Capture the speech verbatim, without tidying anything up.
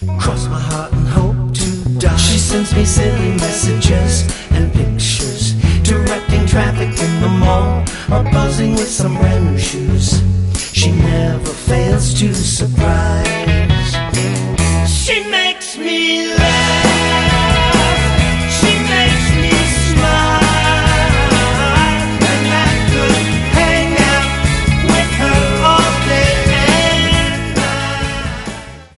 Cross my heart and hope to die. She sends me silly messages and pictures, directing traffic in the mall, or posing with some brand new shoes. She never fails to surprise